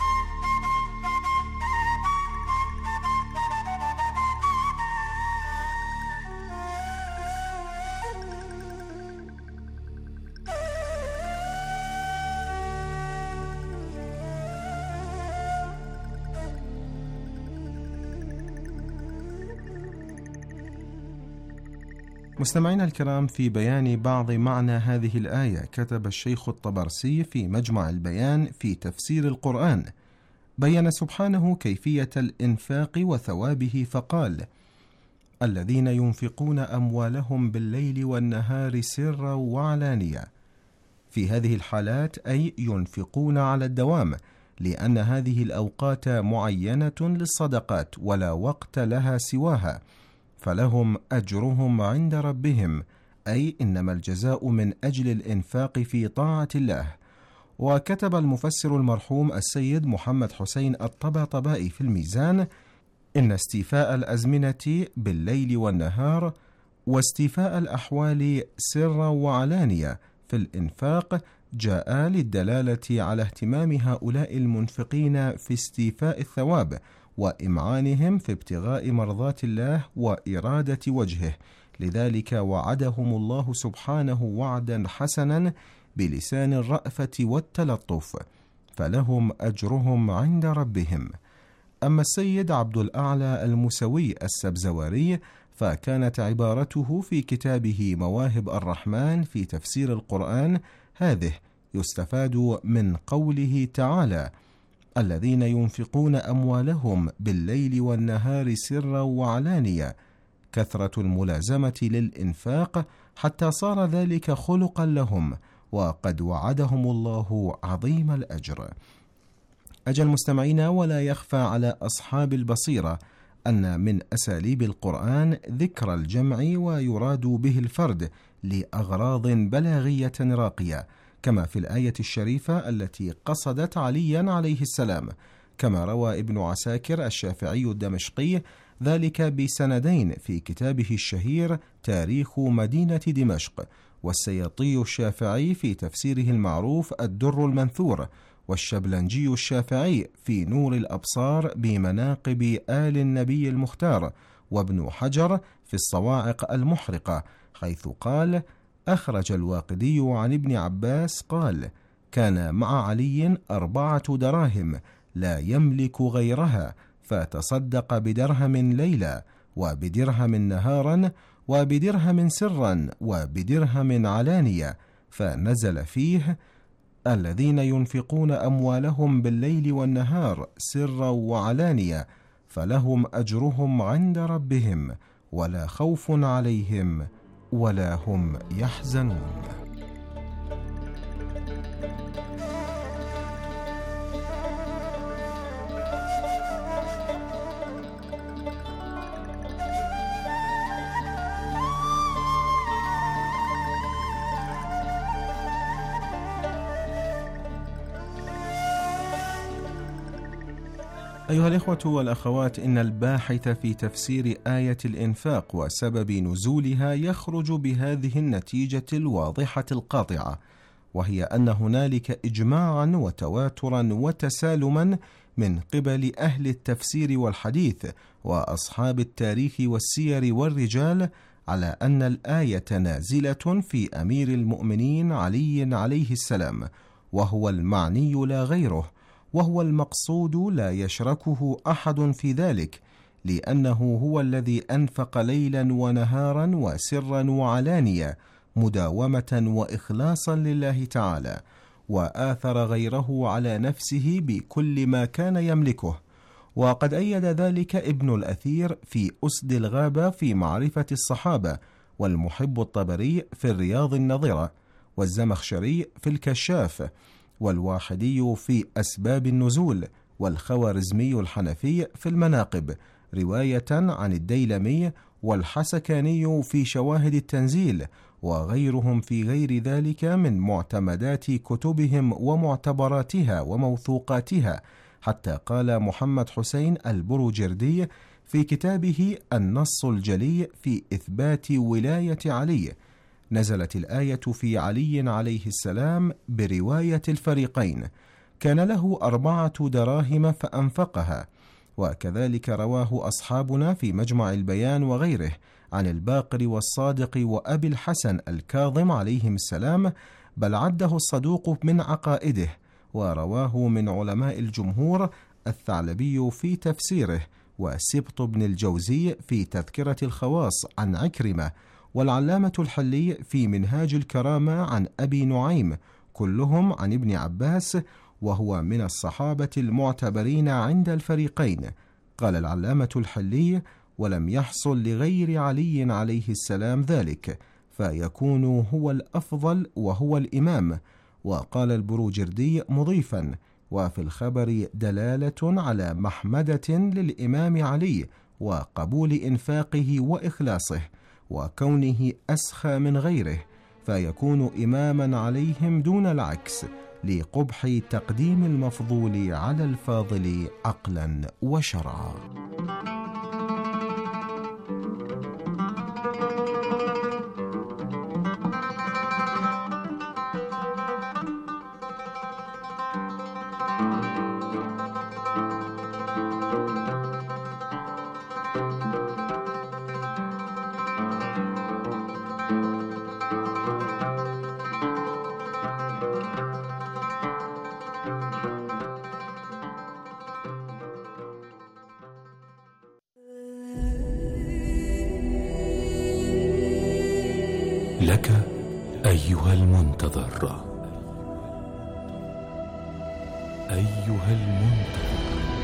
مستمعينا الكرام، في بيان بعض معنى هذه الآية كتب الشيخ الطبرسي في مجمع البيان في تفسير القرآن: بين سبحانه كيفية الإنفاق وثوابه فقال: الذين ينفقون أموالهم بالليل والنهار سرا وعلانية. في هذه الحالات أي ينفقون على الدوام، لأن هذه الأوقات معينة للصدقات ولا وقت لها سواها، فلهم أجرهم عند ربهم، أي إنما الجزاء من أجل الإنفاق في طاعة الله. وكتب المفسر المرحوم السيد محمد حسين الطباطبائي في الميزان: إن استيفاء الأزمنة بالليل والنهار واستيفاء الأحوال سرا وعلانية في الإنفاق جاء للدلالة على اهتمام هؤلاء المنفقين في استيفاء الثواب وإمعانهم في ابتغاء مرضات الله وإرادة وجهه، لذلك وعدهم الله سبحانه وعدا حسنا بلسان الرأفة والتلطف، فلهم أجرهم عند ربهم. أما السيد عبد الأعلى المسوي السبزواري فكانت عبارته في كتابه مواهب الرحمن في تفسير القرآن هذه: يستفاد من قوله تعالى: الذين ينفقون أموالهم بالليل والنهار سرا وعلانية، كثرة الملازمة للإنفاق حتى صار ذلك خلقا لهم، وقد وعدهم الله عظيم الأجر. أجل المستمعين، ولا يخفى على أصحاب البصيرة أن من أساليب القرآن ذكر الجمع ويراد به الفرد لأغراض بلاغية راقية، كما في الآية الشريفة التي قصدت عليا عليه السلام، كما روى ابن عساكر الشافعي الدمشقي ذلك بسندين في كتابه الشهير تاريخ مدينة دمشق، والسياطي الشافعي في تفسيره المعروف الدر المنثور، والشبلنجي الشافعي في نور الأبصار بمناقب آل النبي المختار، وابن حجر في الصواعق المحرقة، حيث قال: أخرج الواقدي عن ابن عباس قال: كان مع علي أربعة دراهم لا يملك غيرها، فتصدق بدرهم ليلا، وبدرهم نهارا، وبدرهم سرا، وبدرهم علانية، فنزل فيه: الذين ينفقون أموالهم بالليل والنهار سرا وعلانية فلهم أجرهم عند ربهم ولا خوف عليهم ولا هم يحزنون. أيها الإخوة والأخوات، إن الباحث في تفسير آية الإنفاق وسبب نزولها يخرج بهذه النتيجة الواضحة القاطعة، وهي أن هنالك إجماعا وتواترا وتسالما من قبل أهل التفسير والحديث وأصحاب التاريخ والسير والرجال على أن الآية نازلة في أمير المؤمنين علي عليه السلام، وهو المعني لا غيره، وهو المقصود لا يشركه أحد في ذلك، لأنه هو الذي أنفق ليلا ونهارا وسرا وعلانية مداومة وإخلاصا لله تعالى، وآثر غيره على نفسه بكل ما كان يملكه. وقد أيد ذلك ابن الأثير في أسد الغابة في معرفة الصحابة، والمحب الطبري في الرياض النظرة، والزمخشري في الكشاف، والواحدي في أسباب النزول، والخوارزمي الحنفي في المناقب رواية عن الديلمي، والحسكاني في شواهد التنزيل، وغيرهم في غير ذلك من معتمدات كتبهم ومعتبراتها وموثوقاتها، حتى قال محمد حسين البروجردي في كتابه النص الجلي في إثبات ولاية علي: نزلت الآية في علي عليه السلام برواية الفريقين، كان له أربعة دراهم فأنفقها. وكذلك رواه أصحابنا في مجمع البيان وغيره عن الباقر والصادق وأبي الحسن الكاظم عليهم السلام، بل عده الصدوق من عقائده. ورواه من علماء الجمهور الثعلبي في تفسيره، وسبط بن الجوزي في تذكرة الخواص عن عكرمة، والعلامة الحلي في منهاج الكرامة عن أبي نعيم، كلهم عن ابن عباس، وهو من الصحابة المعتبرين عند الفريقين. قال العلامة الحلي: ولم يحصل لغير علي عليه السلام ذلك، فيكون هو الأفضل وهو الإمام. وقال البروجردي مضيفا: وفي الخبر دلالة على محمدة للإمام علي وقبول إنفاقه وإخلاصه، وكونه أسخى من غيره، فيكون إماما عليهم دون العكس، لقبح تقديم المفضول على الفاضل عقلا وشرعا. لك أيها المنتظر، أيها المنتظر،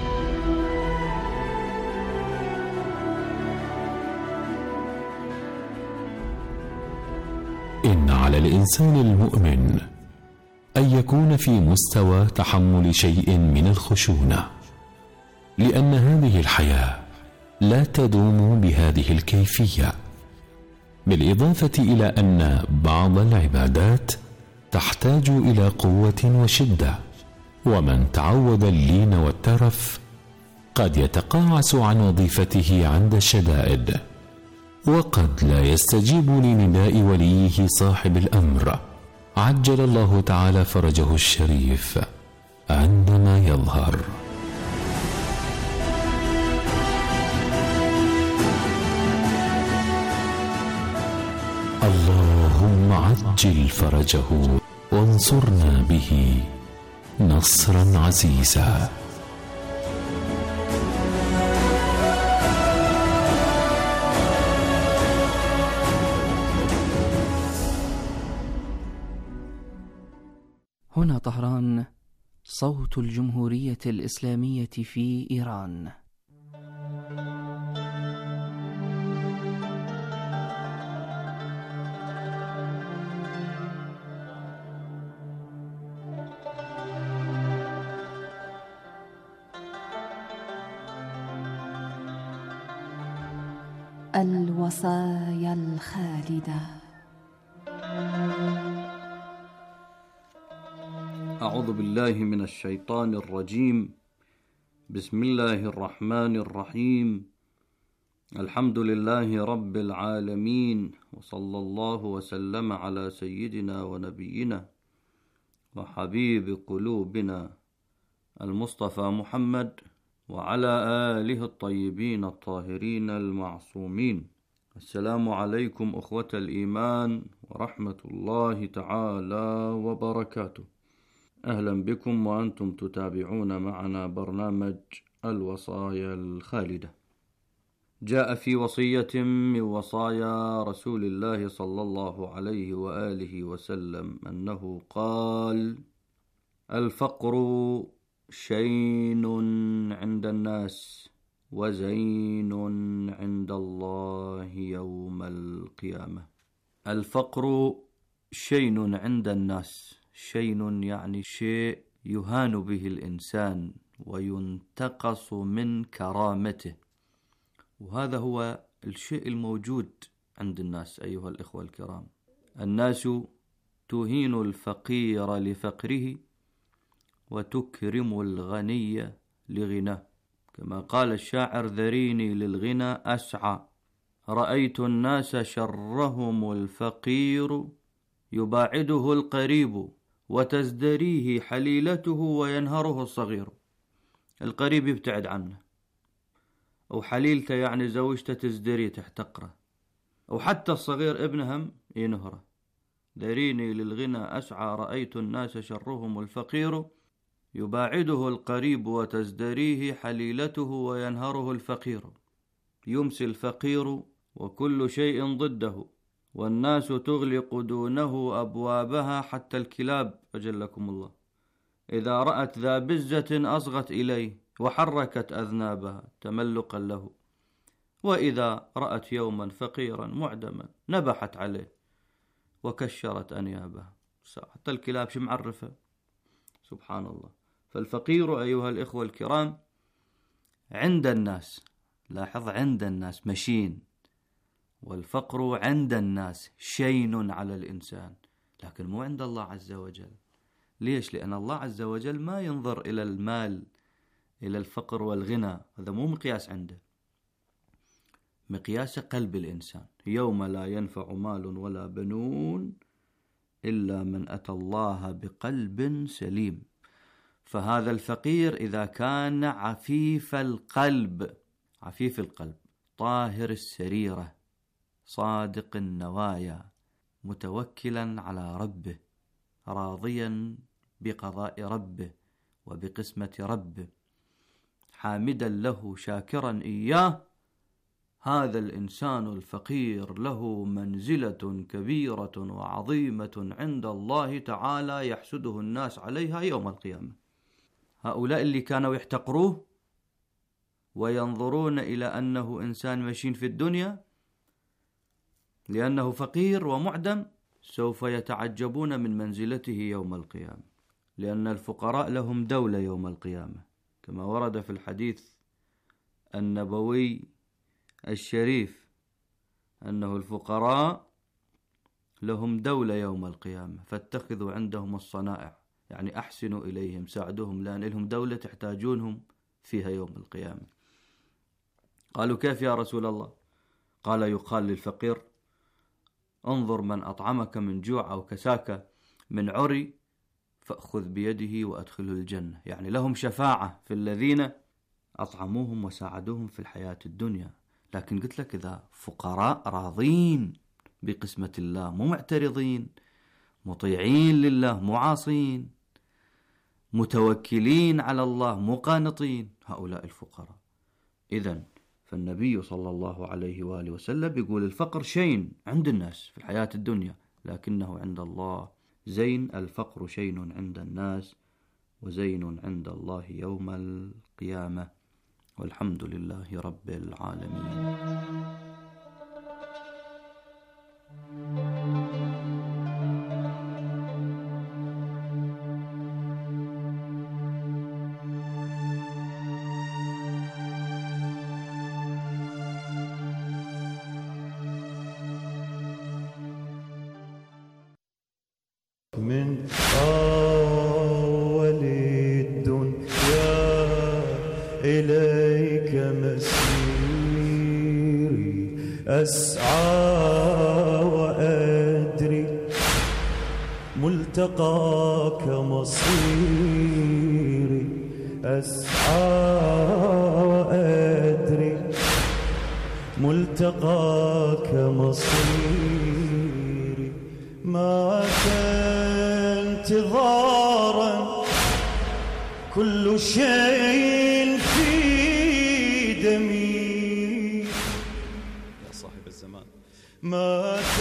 إن على الإنسان المؤمن أن يكون في مستوى تحمل شيء من الخشونة، لأن هذه الحياة لا تدوم بهذه الكيفية، بالإضافة إلى أن بعض العبادات تحتاج إلى قوة وشدة، ومن تعود اللين والترف قد يتقاعس عن وظيفته عند الشدائد، وقد لا يستجيب لنداء وليه صاحب الأمر عجل الله تعالى فرجه الشريف عندما يظهر. اللهم عجل فرجه وانصرنا به نصرا عزيزا. هنا طهران، صوت الجمهورية الإسلامية في إيران. الوصايا الخالدة. أعوذ بالله من الشيطان الرجيم. بسم الله الرحمن الرحيم. الحمد لله رب العالمين، وصلى الله وسلم على سيدنا ونبينا وحبيب قلوبنا المصطفى محمد وعلى آله الطيبين الطاهرين المعصومين. السلام عليكم أخوة الإيمان ورحمة الله تعالى وبركاته. أهلا بكم وأنتم تتابعون معنا برنامج الوصايا الخالدة. جاء في وصية من وصايا رسول الله صلى الله عليه وآله وسلم أنه قال: الفقر شين عند الناس وزين عند الله يوم القيامة. الفقر شين عند الناس، شين يعني شيء يهان به الإنسان وينتقص من كرامته، وهذا هو الشيء الموجود عند الناس. أيها الإخوة الكرام، الناس تهين الفقير لفقره وتكرم الغني لغناه، كما قال الشاعر: ذريني للغنى أسعى، رأيت الناس شرهم الفقير، يباعده القريب وتزدريه حليلته وينهره الصغير. القريب يبتعد عنه، أو حليلته يعني زوجته تزدري تحتقره، أو حتى الصغير ابنهم ينهره. ذريني للغنى أسعى، رأيت الناس شرهم الفقير، يباعده القريب وتزدريه حليلته وينهره الفقير. يمسي الفقير وكل شيء ضده، والناس تغلق دونه أبوابها حتى الكلاب أجلكم الله، إذا رأت ذا بزة أصغت إليه وحركت أذنابها تملقا له، وإذا رأت يوما فقيرا معدما نبحت عليه وكشرت أنيابها. حتى الكلاب شو معرفة؟ سبحان الله. فالفقير أيها الإخوة الكرام عند الناس، لاحظ عند الناس مشين، والفقر عند الناس شين على الإنسان، لكن مو عند الله عز وجل. ليش؟ لأن الله عز وجل ما ينظر إلى المال، إلى الفقر والغنى، هذا مو مقياس عنده. مقياس قلب الإنسان: يوم لا ينفع مال ولا بنون إلا من أتى الله بقلب سليم. فهذا الفقير إذا كان عفيف القلب، عفيف القلب، طاهر السريرة، صادق النوايا، متوكلا على ربه، راضيا بقضاء ربه وبقسمة ربه، حامدا له شاكرا إياه، هذا الإنسان الفقير له منزلة كبيرة وعظيمة عند الله تعالى يحسده الناس عليها يوم القيامة. هؤلاء اللي كانوا يحتقروه وينظرون إلى أنه إنسان مشين في الدنيا لأنه فقير ومعدم، سوف يتعجبون من منزلته يوم القيامة، لأن الفقراء لهم دولة يوم القيامة، كما ورد في الحديث النبوي الشريف أنه الفقراء لهم دولة يوم القيامة، فاتخذوا عندهم الصنائع، يعني أحسنوا إليهم، ساعدوهم، لأن لهم دولة تحتاجونهم فيها يوم القيامة. قالوا: كيف يا رسول الله؟ قال: يقال للفقير: انظر من أطعمك من جوع أو كساك من عري فأخذ بيده وأدخله الجنة. يعني لهم شفاعة في الذين أطعموهم وساعدوهم في الحياة الدنيا. لكن قلت لك إذا فقراء راضين بقسمة الله، مو معترضين، مطيعين لله، معاصين، متوكلين على الله، مقانطين، هؤلاء الفقراء. إذن فالنبي صلى الله عليه وآله وسلم يقول: الفقر شين عند الناس في الحياة الدنيا، لكنه عند الله زين. الفقر شين عند الناس وزين عند الله يوم القيامة، والحمد لله رب العالمين. من أول الدنيا إليك مسيري أسعى وأدري ملتقاك مصيري أسعى وأدري ملتقاك مصيري مات انتظارا كل شيء في دمي يا صاحب الزمان مات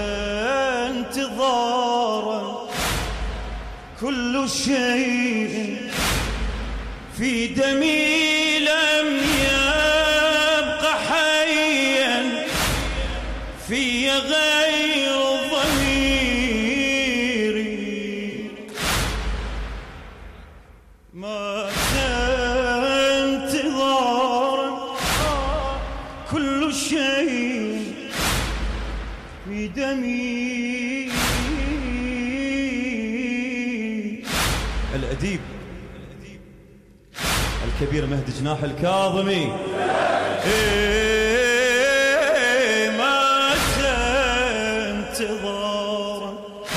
انتظارا كل شيء في دمي لم يبق حيا في غير ضميري مات انتظارا كل شيء في دمي. الأديب الكبير مهدي جناح الكاظمي إيه مات انتظارا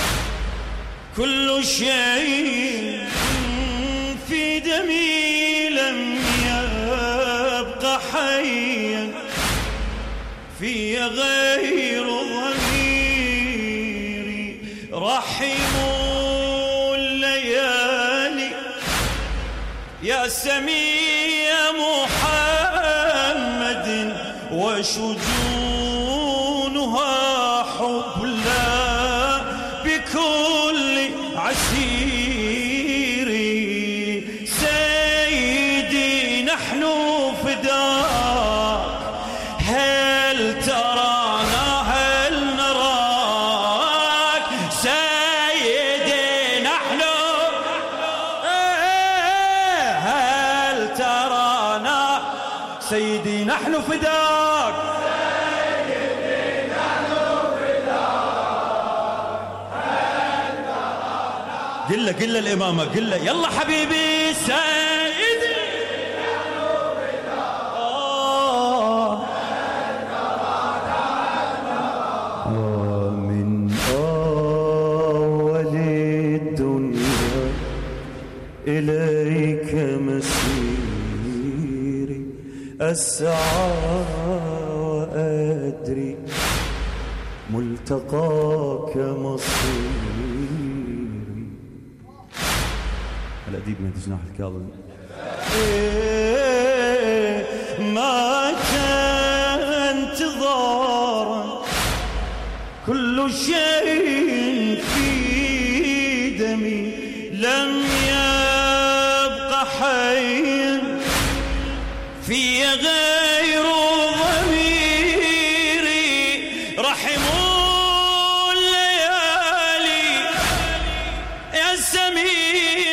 كل شيء في دمي لم يبق حيا في غير ضميري رحموا الليالي يا سمي محمد وشجونها حبلا بكل عسيري سيدي نحن فداك هل ترانا هل نراك سيدي نحن هل ترانا سيدي نحن فداك سيدي نحن فداك هل ترانا قل له قل له الإمامة قل له يلا حبيبي سيدي نحن فداك هل ترانا ومن أول الدنيا إليك مسيري أسعى وأدري ملتقاك مصيري. الأديب مهدي جناح الكاظمي إيه ما كان انتظارا كل شيء في دمي لم يبق حيا في غير ضميري رحموا الليالي يا سمي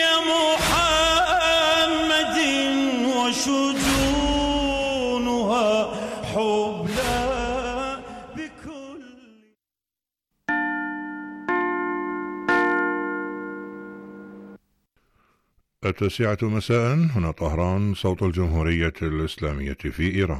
محمد وشجونها حبلا بكل. التاسعة مساء هنا طهران صوت الجمهورية الإسلامية في إيران.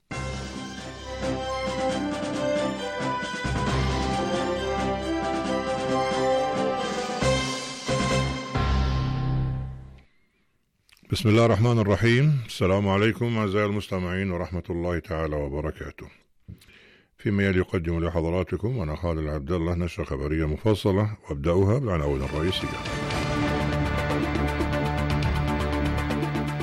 بسم الله الرحمن الرحيم. السلام عليكم أعزائي المستمعين ورحمة الله تعالى وبركاته. فيما يلي يقدم لحضراتكم وأنا خالد عبد الله نشرة خبرية مفصلة وابدأها بالعناوين الرئيسية.